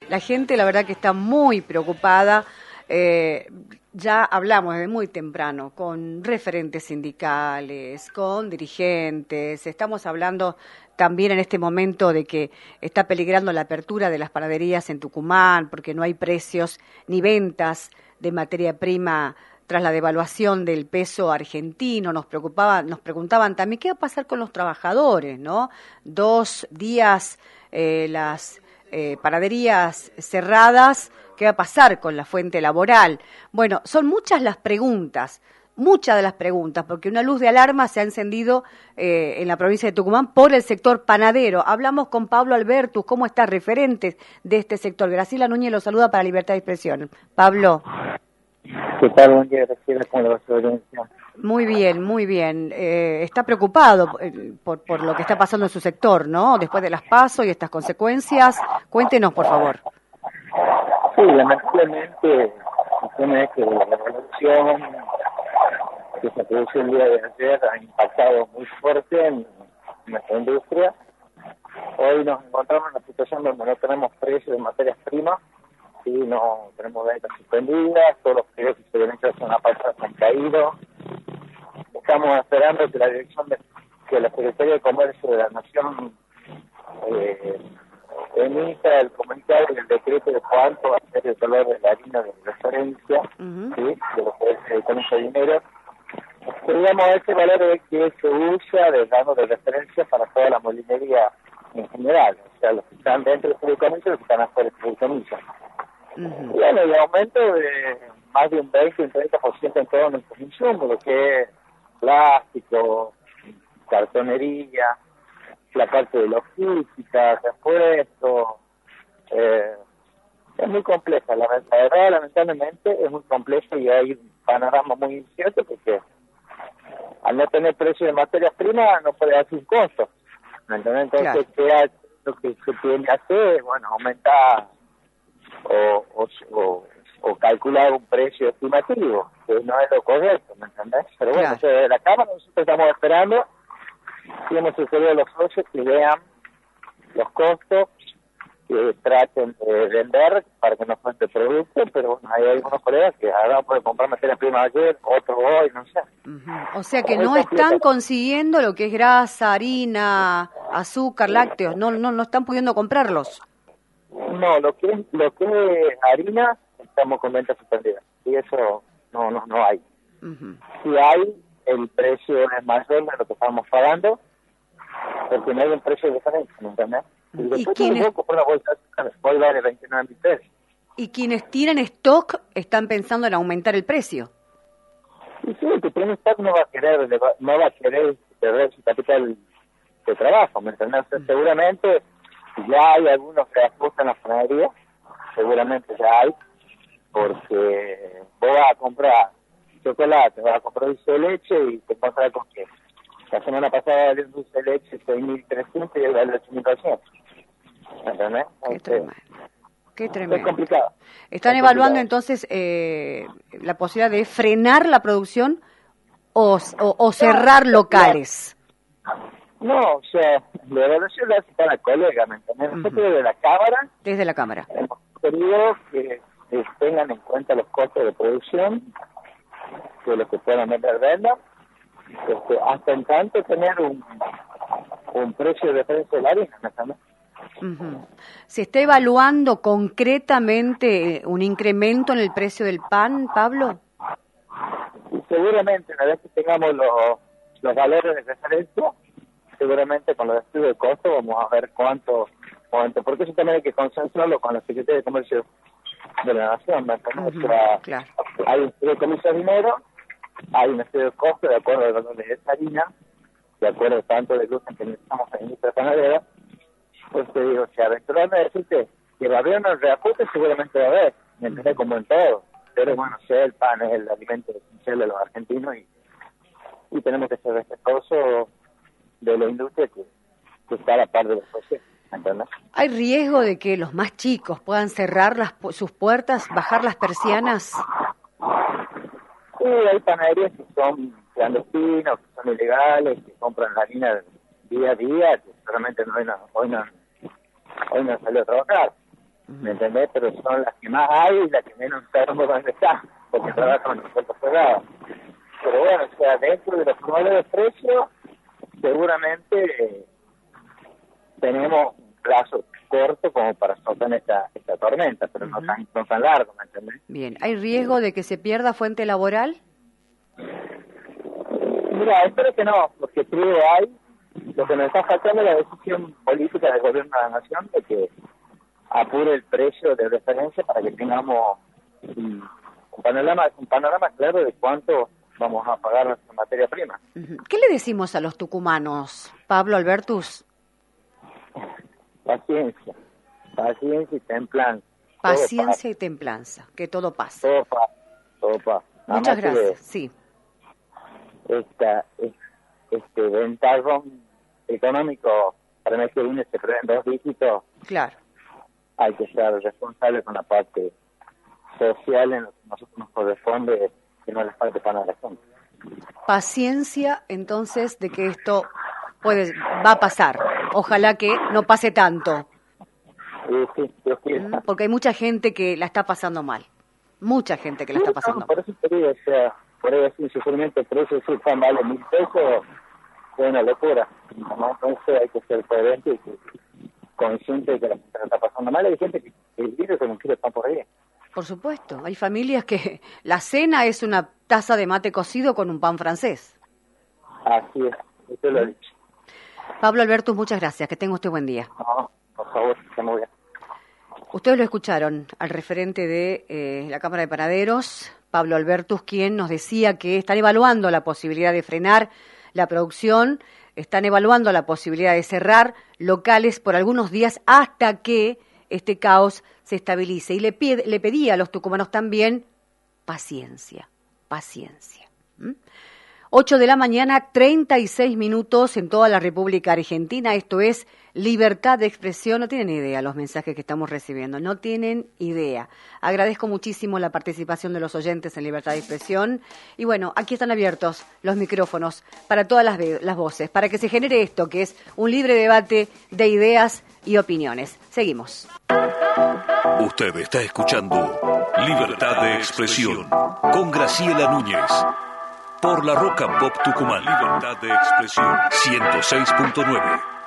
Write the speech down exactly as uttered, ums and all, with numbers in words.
La gente, la verdad que está muy preocupada. Eh, ya hablamos desde muy temprano con referentes sindicales, con dirigentes. Estamos hablando también en este momento de que está peligrando la apertura de las panaderías en Tucumán porque no hay precios ni ventas de materia prima tras la devaluación del peso argentino. Nos preocupaba, nos preguntaban también qué va a pasar con los trabajadores, ¿no? Dos días eh, las eh, panaderías cerradas, ¿qué va a pasar con la fuente laboral? Bueno, son muchas las preguntas, muchas de las preguntas, porque una luz de alarma se ha encendido eh, en la provincia de Tucumán por el sector panadero. Hablamos con Pablo Albertus, ¿cómo está? Referentes de este sector. Graciela Núñez lo saluda para Libertad de Expresión. Pablo. ¿Qué tal? Buen día, Graciela. ¿Cómo le va su audiencia? Muy bien, muy bien. Eh, está preocupado por, por lo que está pasando en su sector, ¿no? Después de las PASO y estas consecuencias. Cuéntenos, por favor. Sí, lamentablemente, el tema es que la revolución que se produjo el día de ayer ha impactado muy fuerte en nuestra industria. Hoy nos encontramos en una situación donde no tenemos precios de materias primas, sí, no tenemos ventas suspendidas, todos los precios que se ven hechos en la pasada han caído. Estamos esperando que la dirección de que la Secretaría de Comercio de la Nación eh, emita el comunicado y el decreto de cuánto va a ser el valor de la harina de referencia, uh-huh. ¿sí? De lo que es con ese dinero. Digamos, ese valor es que se usa de dando de referencia para toda la molinería en general, o sea, los que están dentro del fideicomiso y los que están afuera del fideicomiso. Uh-huh. Y bueno, el aumento de más de un veinte, un treinta por ciento en todos nuestros insumos, lo que es plástico, cartonería, la parte de logística, repuestos, eh, es muy compleja, la verdad, lamentablemente es muy compleja y hay un panorama muy incierto porque al no tener precio de materias primas no puede hacer un costo, ¿me entiendes? Entonces, claro. ¿qué lo que se tiene que hacer? Bueno, aumentar o, o, o, o calcular un precio estimativo, que no es lo correcto, ¿me entendés? Pero bueno, claro. Desde la Cámara nosotros estamos esperando y hemos sugerido a los socios que vean los costos, que traten de vender para que no falte producto, pero bueno, hay algunos colegas que ahora pueden comprar materia prima ayer, otro hoy, no sé. Uh-huh. O sea que no están consiguiendo lo que es grasa, harina, azúcar, lácteos, no no no están pudiendo comprarlos. No, lo que es, lo que es harina, estamos con ventas suspendidas. Y eso no no no hay. Uh-huh. Si hay, el precio es mayor de lo que estamos pagando, porque no hay un precio diferente, ¿me entiendes? Y después ¿Y quienes... puedo comprar una bolsa de azúcar, hoy vale veintinueve mil pesos. ¿Y quienes tienen stock están pensando en aumentar el precio? Y sí, el que tiene stock no va a querer, no va a querer perder su capital de trabajo, ¿me entiendes? Uh-huh. Seguramente ya hay algunos que ajustan la panadería, seguramente ya hay, porque vos vas a comprar chocolate, vas a comprar dulce de leche y te encontrás con que la semana pasada valió un dulce de leche seis mil trescientos y hoy vale ocho mil doscientos. ¿Entendés? Qué tremendo. Qué tremendo. Es complicado. ¿Están es evaluando complicado. entonces eh, la posibilidad de frenar la producción o, o, o cerrar no, locales? No, o sea, la evaluación la hace cada colega, ¿me entiendes? Nosotros uh-huh. desde la Cámara... Desde la Cámara. Hemos querido que, que tengan en cuenta los costos de producción, que los que puedan vender vendan, este, hasta en tanto tener un, un precio de referencia de la harina, ¿me entiendes? Uh-huh. ¿Se está evaluando concretamente un incremento en el precio del pan, Pablo? Y seguramente, una vez que tengamos los, los valores de referencia, seguramente con los estudios de costo vamos a ver cuánto, cuánto, porque eso también hay que consensuarlo con la Secretaría de Comercio de la Nación, ¿me entiendes? Uh-huh. O sea, claro. Hay un estudio de comercio de dinero, hay un estudio de costo de acuerdo al valor de esa harina, de acuerdo a tanto de gluten que necesitamos en la industria panadera. Pues te digo, o sea, eventualmente decirte que va a haber un reajuste, seguramente va a haber, me entiendes, como en todo. Pero bueno, sea el pan es el alimento esencial de los argentinos y, y tenemos que ser respetuosos de la industria que, que está a la par de los socios, ¿entendés? ¿Hay riesgo de que los más chicos puedan cerrar las, sus puertas, bajar las persianas? Sí, hay panaderías que son clandestinos, que son ilegales, que compran la harina día a día, que solamente no, hoy no, hoy no, hoy no salió a trabajar. ¿me entendés? Pero son las que más hay y las que menos sabemos dónde están, porque trabajan en los puertos cerrados. Pero bueno, o sea, dentro de los probables de precios, seguramente eh, tenemos un plazo corto como para soltar esta, esta tormenta, pero uh-huh. no, tan, no tan largo, ¿me entendés? Bien, ¿hay riesgo de que se pierda fuente laboral? Mira, espero que no, porque frío hay. Lo que nos está faltando es la decisión política del gobierno de la nación de que apure el precio de referencia para que tengamos un, un panorama un panorama claro de cuánto vamos a pagar nuestra materia prima. ¿Qué le decimos a los tucumanos, Pablo Albertus? Paciencia, paciencia y templanza. Paciencia y templanza, que todo pasa. Todo pasa, todo pasa. Muchas gracias, sí. Esta, este ventajón económico para el mes que viene se prevén dos dígitos. Claro. Hay que ser responsable con la parte social en lo que a nosotros nos corresponde, que no les falte pan a la gente. Paciencia, entonces, de que esto puede va a pasar. Ojalá que no pase tanto. Sí, sí, Dios quiera. Porque hay mucha gente que la está pasando mal. Mucha gente que la sí, está pasando no, mal. Por eso te digo, o sea, por ahí así, sufrimiento, el precio de pan vale mil pesos, es una locura. ¿No? Entonces hay que ser coherente y que, consciente de que la gente la está pasando mal. Hay gente que vive con un kilo de pan por ahí. Por supuesto, hay familias que la cena es una taza de mate cocido con un pan francés. Así es, usted lo ha dicho. Pablo Albertus, muchas gracias, que tenga usted buen día. No, por favor, que muy bien. Ustedes lo escucharon al referente de eh, la Cámara de Panaderos, Pablo Albertus, quien nos decía que están evaluando la posibilidad de frenar la producción, están evaluando la posibilidad de cerrar locales por algunos días hasta que este caos se estabilice. Y le, pide, le pedía a los tucumanos también paciencia, paciencia. ¿Mm? ocho de la mañana, treinta y seis minutos en toda la República Argentina. Esto es Libertad de Expresión. No tienen idea los mensajes que estamos recibiendo, no tienen idea. Agradezco muchísimo la participación de los oyentes en Libertad de Expresión. Y bueno, aquí están abiertos los micrófonos para todas las, las voces, para que se genere esto, que es un libre debate de ideas y opiniones. Seguimos. Usted está escuchando Libertad de Expresión con Graciela Núñez. Por la Roca Pop Tucumán. Libertad de Expresión ciento seis punto nueve.